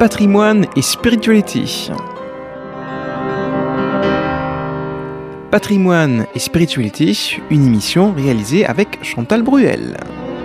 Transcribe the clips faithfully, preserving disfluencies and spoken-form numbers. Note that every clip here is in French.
Patrimoine et spiritualité. Patrimoine et spiritualité, une émission réalisée avec Chantal Bruel.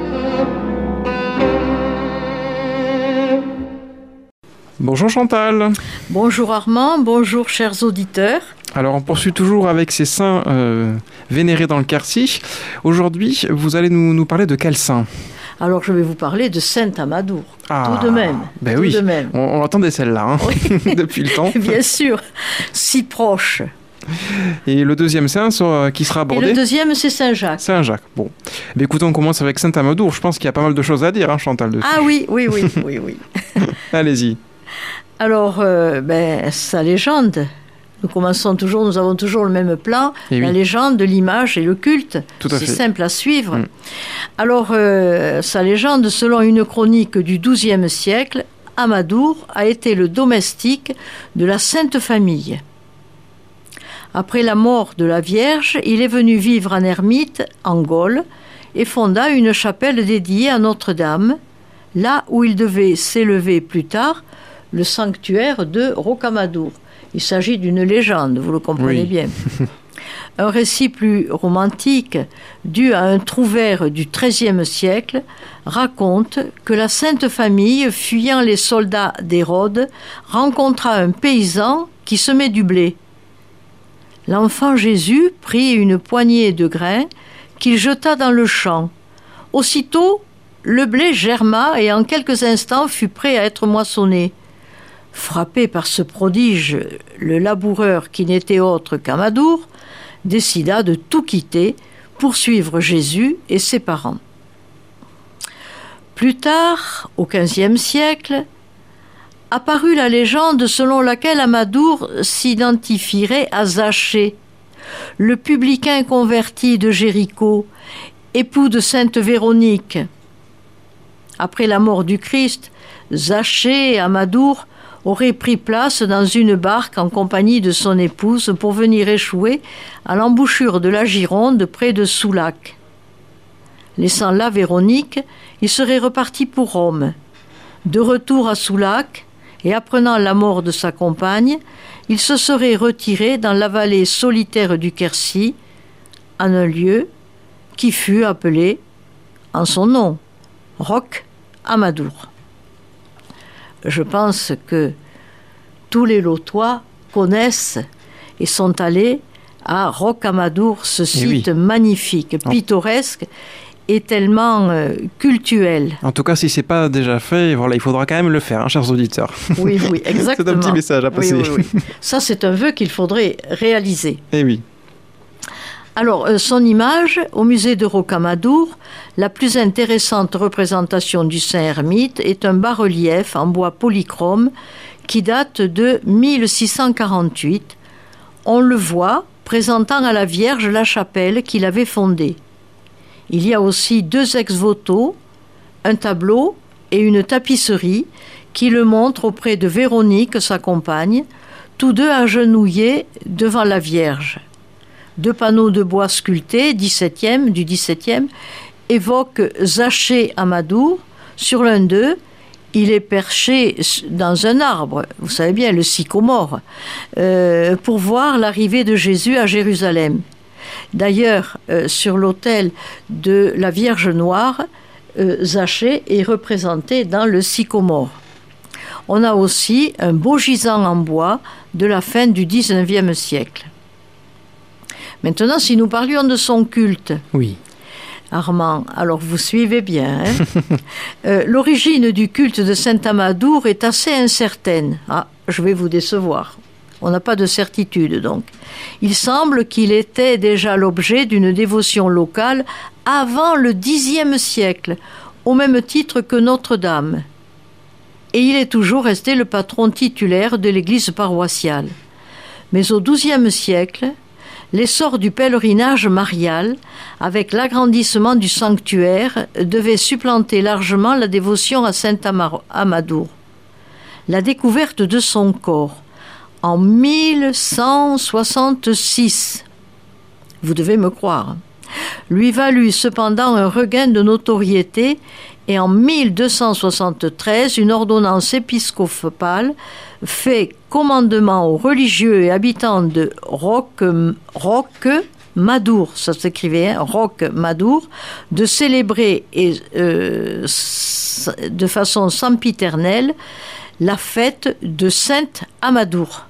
Bonjour Chantal. Bonjour Armand, bonjour chers auditeurs. Alors on poursuit toujours avec ces saints euh, vénérés dans le Quercy. Aujourd'hui, vous allez nous, nous parler de quel saint ? Alors je vais vous parler de Saint Amadour, ah, tout de même. Ben tout oui, de même. On, on attendait celle-là hein, oui. Depuis le temps. Bien sûr, si proche. Et le deuxième saint sur, qui sera abordé ? Et le deuxième, c'est Saint-Jacques. Saint-Jacques, bon. Mais écoutez, on commence avec Saint Amadour. Je pense qu'il y a pas mal de choses à dire, hein, Chantal, dessus. Ah oui, oui, oui, oui, oui. Allez-y. Alors, euh, ben, sa légende, nous commençons toujours, nous avons toujours le même plan, et la oui. légende, l'image et le culte. Tout à c'est fait. simple à suivre. Mm. Alors, euh, sa légende, selon une chronique du douzième siècle, Amadour a été le domestique de la Sainte Famille. Après la mort de la Vierge, il est venu vivre en ermite, en Gaule, et fonda une chapelle dédiée à Notre-Dame, là où il devait s'élever plus tard le sanctuaire de Rocamadour. Il s'agit d'une légende, vous le comprenez oui. bien. Un récit plus romantique, dû à un trouvère du treizième siècle, raconte que la Sainte Famille, fuyant les soldats d'Hérode, rencontra un paysan qui semait du blé. L'enfant Jésus prit une poignée de grains qu'il jeta dans le champ. Aussitôt, le blé germa et en quelques instants fut prêt à être moissonné. Frappé par ce prodige, le laboureur, qui n'était autre qu'Amadour, décida de tout quitter pour suivre Jésus et ses parents. Plus tard, au quinzième siècle, apparut la légende selon laquelle Amadour s'identifierait à Zachée, le publicain converti de Jéricho, époux de sainte Véronique. Après la mort du Christ, Zachée et Amadour auraient pris place dans une barque en compagnie de son épouse pour venir échouer à l'embouchure de la Gironde près de Soulac. Laissant là Véronique, il serait reparti pour Rome. De retour à Soulac, et apprenant la mort de sa compagne, il se serait retiré dans la vallée solitaire du Quercy, en un lieu qui fut appelé, en son nom, Roc Amadour. Je pense que tous les Lotois connaissent et sont allés à Roc Amadour, ce site oui. magnifique, pittoresque et tellement euh, cultuel. En tout cas, si ce n'est pas déjà fait, voilà, il faudra quand même le faire, hein, chers auditeurs. Oui, oui, exactement. C'est un petit message à passer. Oui, oui, oui. Ça, c'est un vœu qu'il faudrait réaliser. Eh oui. Alors, euh, son image, au musée de Rocamadour, la plus intéressante représentation du saint ermite est un bas-relief en bois polychrome qui date de mille six cent quarante-huit. On le voit présentant à la Vierge la chapelle qu'il avait fondée. Il y a aussi deux ex-voto, un tableau et une tapisserie qui le montrent auprès de Véronique, sa compagne, tous deux agenouillés devant la Vierge. Deux panneaux de bois sculptés dix-septième, du dix-septième évoquent Zachée Amadour. Sur l'un d'eux, il est perché dans un arbre, vous savez bien, le sycomore, euh, pour voir l'arrivée de Jésus à Jérusalem. D'ailleurs, euh, sur l'autel de la Vierge Noire, euh, Zachée est représenté dans le sycomore. On a aussi un beau gisant en bois de la fin du dix-neuvième siècle. Maintenant, si nous parlions de son culte, oui. Armand, alors vous suivez bien. Hein euh, l'origine du culte de Saint Amadour est assez incertaine. Ah, je vais vous décevoir. On n'a pas de certitude, donc. Il semble qu'il était déjà l'objet d'une dévotion locale avant le dixième siècle, au même titre que Notre-Dame. Et il est toujours resté le patron titulaire de l'église paroissiale. Mais au douzième siècle, l'essor du pèlerinage marial, avec l'agrandissement du sanctuaire, devait supplanter largement la dévotion à Saint Amadour. La découverte de son corps, en mille cent soixante-six, vous devez me croire, lui valut cependant un regain de notoriété Et en mille deux cent soixante-treize, une ordonnance épiscopale fait commandement aux religieux et habitants de Roque, Roque Madour, ça s'écrivait, hein, Roque Madour, de célébrer et, euh, de façon sempiternelle la fête de Sainte Amadour.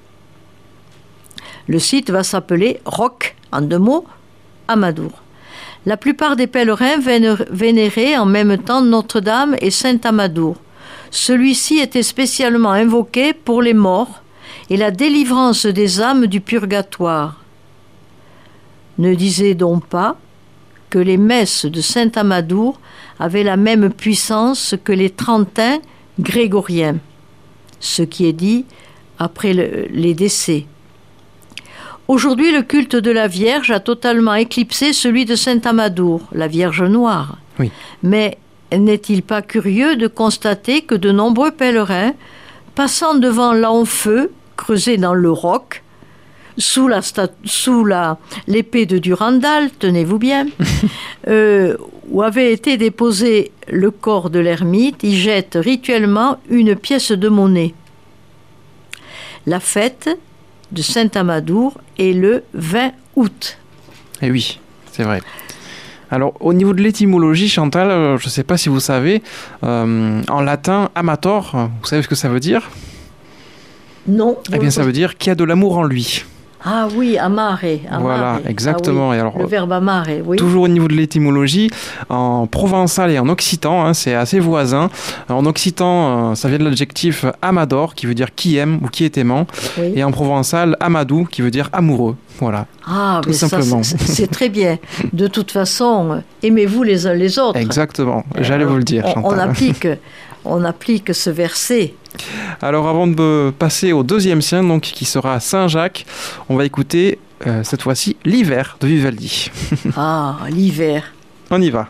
Le site va s'appeler Roque, en deux mots, Amadour. La plupart des pèlerins vénéraient en même temps Notre-Dame et Saint-Amadour. Celui-ci était spécialement invoqué pour les morts et la délivrance des âmes du purgatoire. Ne disait donc pas que les messes de Saint-Amadour avaient la même puissance que les trentains grégoriens, ce qui est dit après le, les décès. Aujourd'hui, le culte de la Vierge a totalement éclipsé celui de Saint-Amadour, la Vierge noire. Oui. Mais n'est-il pas curieux de constater que de nombreux pèlerins, passant devant l'enfeu creusé dans le roc, sous, la stat- sous la, l'épée de Durandal, tenez-vous bien, euh, où avait été déposé le corps de l'ermite, y jettent rituellement une pièce de monnaie. La fête de Saint-Amadour est le vingt août. Eh oui, c'est vrai. Alors, au niveau de l'étymologie, Chantal, euh, je ne sais pas si vous savez, euh, en latin, amator, vous savez ce que ça veut dire ? Non. Eh bien, ça veut dire qu'il y a de l'amour en lui. Ah oui, amare. amare. Voilà, exactement. Ah oui, Et alors, le verbe amare, oui. toujours au niveau de l'étymologie, en provençal et en occitan, hein, c'est assez voisin. En occitan, euh, ça vient de l'adjectif amador, qui veut dire qui aime ou qui est aimant. Oui. Et en provençal, amadou, qui veut dire amoureux. Voilà. Ah, tout mais simplement. Ça, c'est, c'est très bien. De toute façon, aimez-vous les uns les autres. Exactement. J'allais euh, vous le dire, on, Chantal. on applique, on applique ce verset. Alors, avant de passer au deuxième saint, donc, qui sera Saint-Jacques, on va écouter euh, cette fois-ci l'hiver de Vivaldi. Ah, l'hiver. On y va.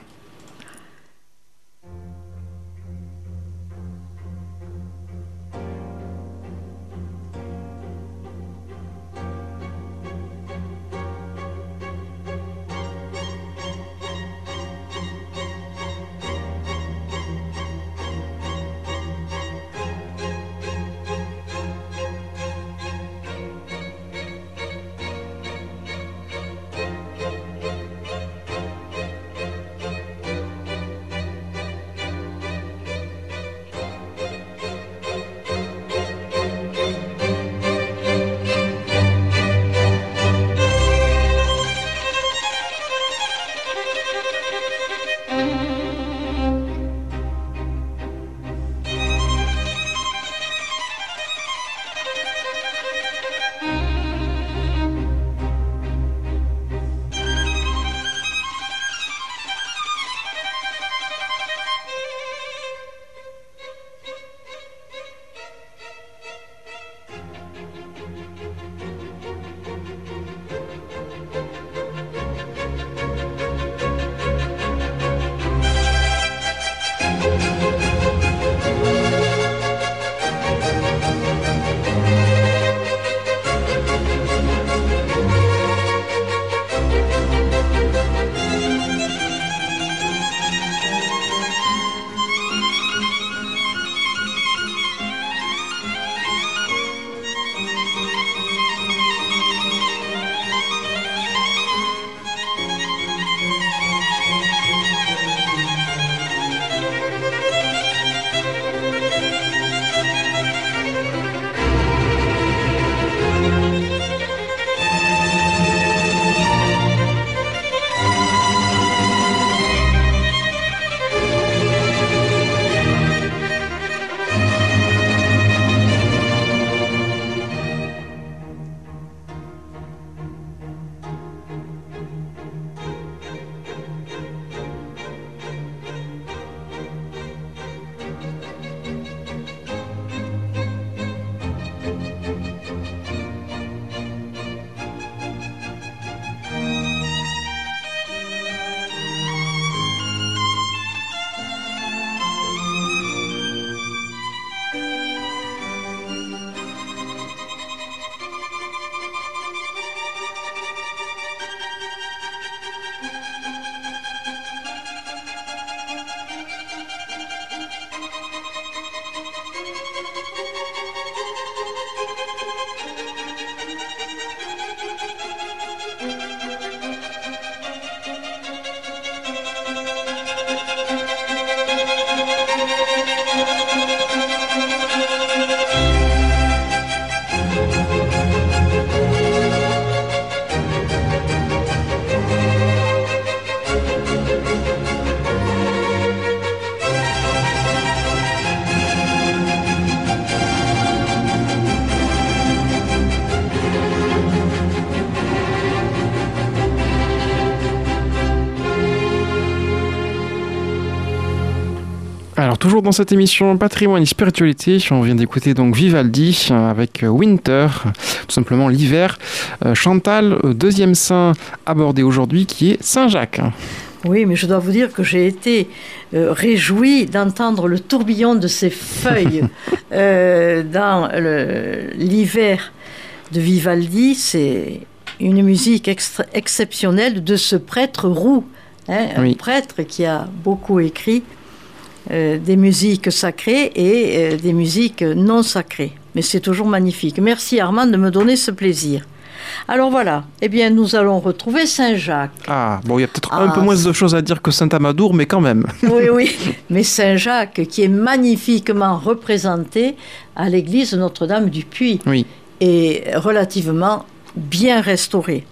toujours dans cette émission Patrimoine et Spiritualité, on vient d'écouter donc Vivaldi avec Winter, tout simplement l'hiver. Euh, Chantal, deuxième saint abordé aujourd'hui qui est Saint-Jacques. Oui, mais je dois vous dire que j'ai été euh, réjouie d'entendre le tourbillon de ces feuilles euh, dans le, l'hiver de Vivaldi. C'est une musique extra- exceptionnelle de ce prêtre roux, hein, oui. Un prêtre qui a beaucoup écrit euh, des musiques sacrées et euh, des musiques non sacrées. Mais c'est toujours magnifique. Merci Armand de me donner ce plaisir. Alors voilà, eh bien nous allons retrouver Saint-Jacques. Ah, bon, il y a peut-être ah, un peu moins de choses à dire que Saint-Amadour, mais quand même. Oui, oui, mais Saint-Jacques qui est magnifiquement représenté à l'église Notre-Dame du Puy. Oui. Et relativement bien restauré.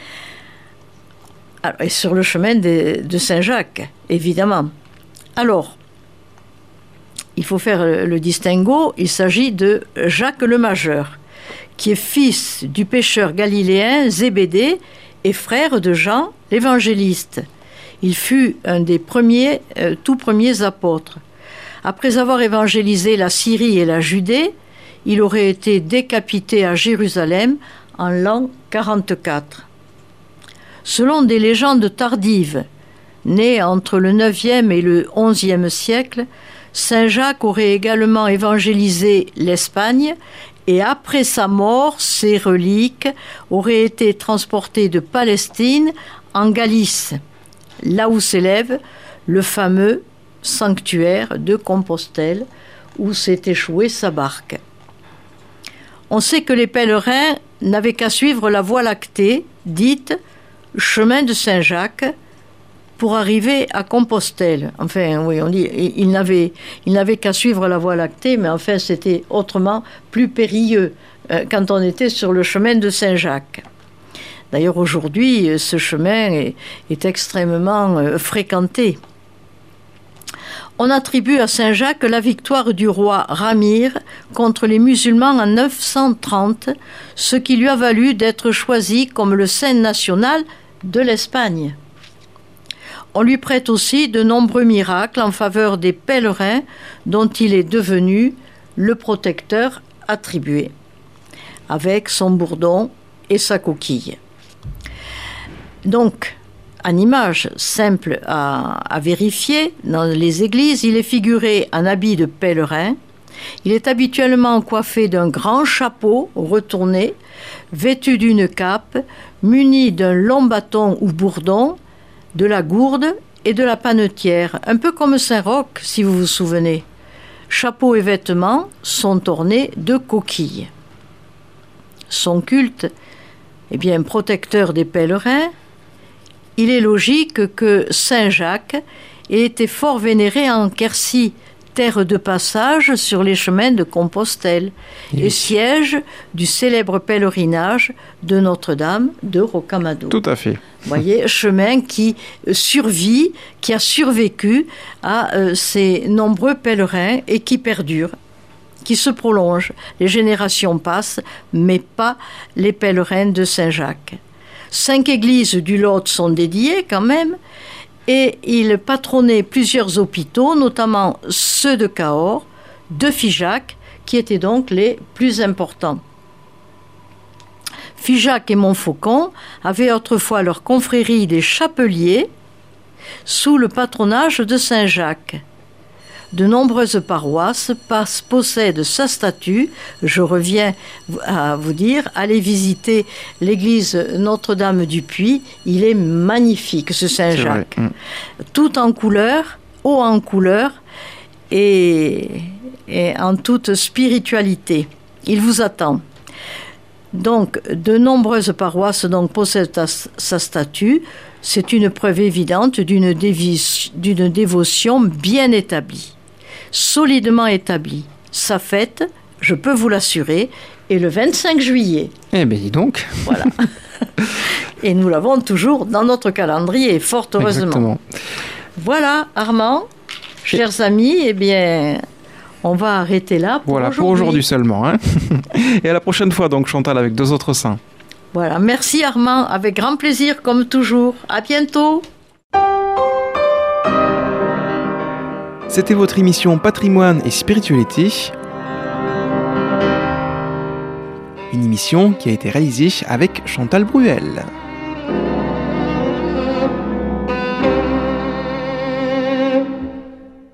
Alors, et sur le chemin de, de Saint-Jacques, évidemment. Alors, il faut faire le, le distinguo, il s'agit de Jacques le Majeur, qui est fils du pêcheur galiléen Zébédée et frère de Jean l'évangéliste. Il fut un des premiers, euh, tout premiers apôtres. Après avoir évangélisé la Syrie et la Judée, il aurait été décapité à Jérusalem en l'an quarante-quatre. Selon des légendes tardives, nées entre le neuvième et le onzième siècle, Saint Jacques aurait également évangélisé l'Espagne et après sa mort, ses reliques auraient été transportées de Palestine en Galice, là où s'élève le fameux sanctuaire de Compostelle où s'est échouée sa barque. On sait que les pèlerins n'avaient qu'à suivre la voie lactée, dite chemin de Saint-Jacques, pour arriver à Compostelle. Enfin, oui, on dit, ils n'avaient, ils n'avaient qu'à suivre la voie lactée, mais enfin, c'était autrement plus périlleux euh, quand on était sur le chemin de Saint-Jacques. D'ailleurs, aujourd'hui, ce chemin est, est extrêmement euh, fréquenté. On attribue à Saint-Jacques la victoire du roi Ramire contre les musulmans en neuf cent trente, ce qui lui a valu d'être choisi comme le saint national de l'Espagne. On lui prête aussi de nombreux miracles en faveur des pèlerins dont il est devenu le protecteur attribué, avec son bourdon et sa coquille. Donc, en image simple à, à vérifier, dans les églises, il est figuré en habit de pèlerin. Il est habituellement coiffé d'un grand chapeau retourné, vêtu d'une cape, muni d'un long bâton ou bourdon, de la gourde et de la panetière, un peu comme Saint-Roch, si vous vous souvenez. Chapeau et vêtements sont ornés de coquilles. Son culte est bien protecteur des pèlerins. Il est logique que Saint-Jacques ait été fort vénéré en Quercy, terre de passage sur les chemins de Compostelle, oui. Et siège du célèbre pèlerinage de Notre-Dame de Rocamadour. Tout à fait. Vous voyez, chemin qui survit, qui a survécu à euh, ces nombreux pèlerins et qui perdure, qui se prolonge. Les générations passent, mais pas les pèlerins de Saint-Jacques. Cinq églises du Lot sont dédiées quand même, et il patronnait plusieurs hôpitaux, notamment ceux de Cahors, de Figeac, qui étaient donc les plus importants. Figeac et Montfaucon avaient autrefois leur confrérie des Chapeliers sous le patronage de Saint-Jacques. De nombreuses paroisses passent, possèdent sa statue. Je reviens à vous dire, allez visiter l'église Notre-Dame du Puy. Il est magnifique, ce Saint-Jacques. Mmh. Tout en couleur, haut en couleur et, et en toute spiritualité. Il vous attend. Donc, de nombreuses paroisses donc, possèdent ta, sa statue. C'est une preuve évidente d'une, dévi- d'une dévotion bien établie. Solidement établie. Sa fête, je peux vous l'assurer, est le vingt-cinq juillet. Eh bien, dis donc. Voilà. Et nous l'avons toujours dans notre calendrier, fort heureusement. Exactement. Voilà, Armand, chers Et... amis, eh bien, on va arrêter là pour voilà, aujourd'hui. Voilà, pour aujourd'hui seulement. Hein. Et à la prochaine fois, donc, Chantal, avec deux autres saints. Voilà, merci Armand, avec grand plaisir, comme toujours. À bientôt. C'était votre émission Patrimoine et Spiritualité. Une émission qui a été réalisée avec Chantal Bruel.